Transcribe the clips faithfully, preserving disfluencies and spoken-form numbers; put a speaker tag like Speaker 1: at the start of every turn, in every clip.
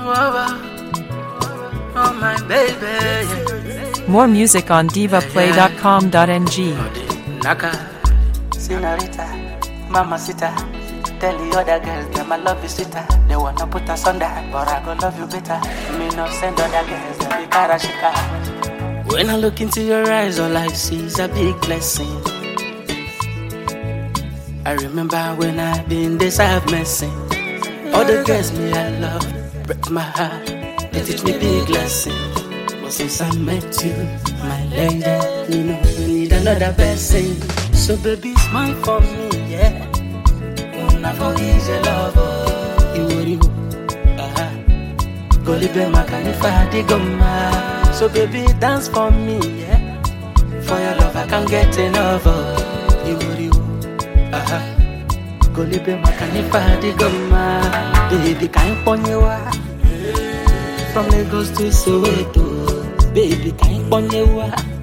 Speaker 1: Oh my baby.
Speaker 2: More music on diva play dot com dot n g.
Speaker 1: Naka, senorita, mamacita. Tell the other girls that my love is sweeter. They wanna put us under, but I go love you better. Me no send other girls that be karashika. When I look into your eyes, all I see is a big blessing. I remember when I been this I've messing. All the girls me I love break my heart. They teach me big lesson. But since I met you, my lady, you know you need another blessing. So baby, smile for me, yeah. Una for easy love, you worry, aha. Go live my canifa di goma. So baby, dance for me, yeah. For your love I can't get enough, you worry, aha. Go live my canifa di goma. Baby, can't pon you from Lagos to Soweto. Baby, can't pon you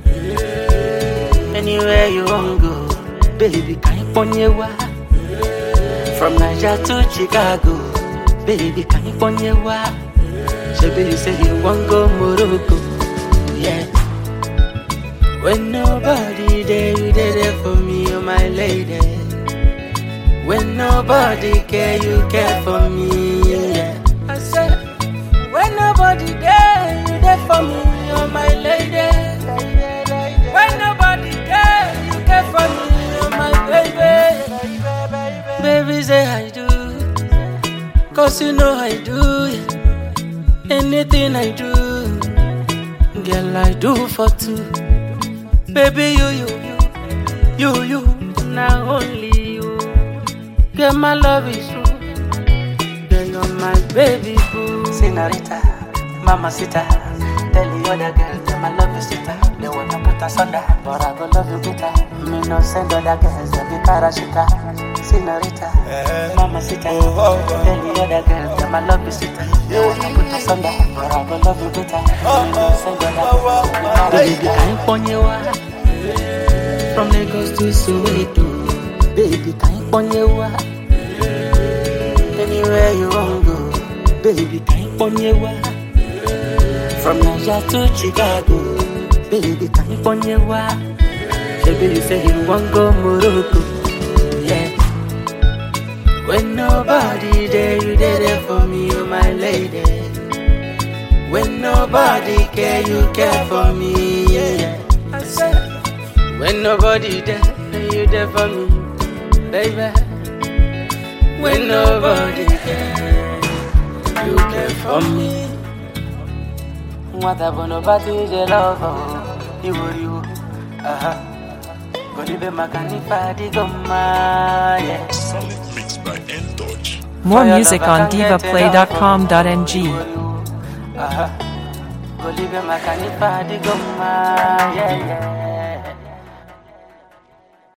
Speaker 1: anywhere you want go. Baby, can't pon you from Niger to Chicago. Baby, can't pon you Baby, you say you want go Morocco. Yeah. When nobody there, you there for me, oh my lady. When nobody care, you care for me. Yeah. I said, when nobody there, you there for me, oh my lady. When nobody there, you care for me, oh my baby. Baby, say I do, cause you know I do. Yeah. Anything I do, girl, I do for two. Baby, you, you, you, you, you, not only you. Girl, my love is true. Girl, you're my baby boo. Senorita, mamacita. Tell the other girls that my love is sweeter. They wanna put us under, but I go love you better. Me no send other girls that be karashika. Senorita, mamacita. Tell the other girls that my love is sweeter. They wanna put us under, but I go love you better. Me no send other girls. Baby, can't pon you from Lagos to Soweto. Baby, can't pon you anywhere you want go. Baby, can't pon you from Niger to Chicago. Baby, can't pon you Baby, you say you want go Morocco. Yeah. When nobody there, you there for me, oh my lady. When nobody care, you care for me. Yeah. I said, when nobody there, you there for me, baby. When nobody care, you care for me. What about nobody is your lover? You worry, aha. Go live my canifa di goma, yeah.
Speaker 3: Solid mix by N-Touch.
Speaker 2: More music on diva play dot com dot n g.
Speaker 1: Aha. Go live my canifa di goma, yeah, yeah.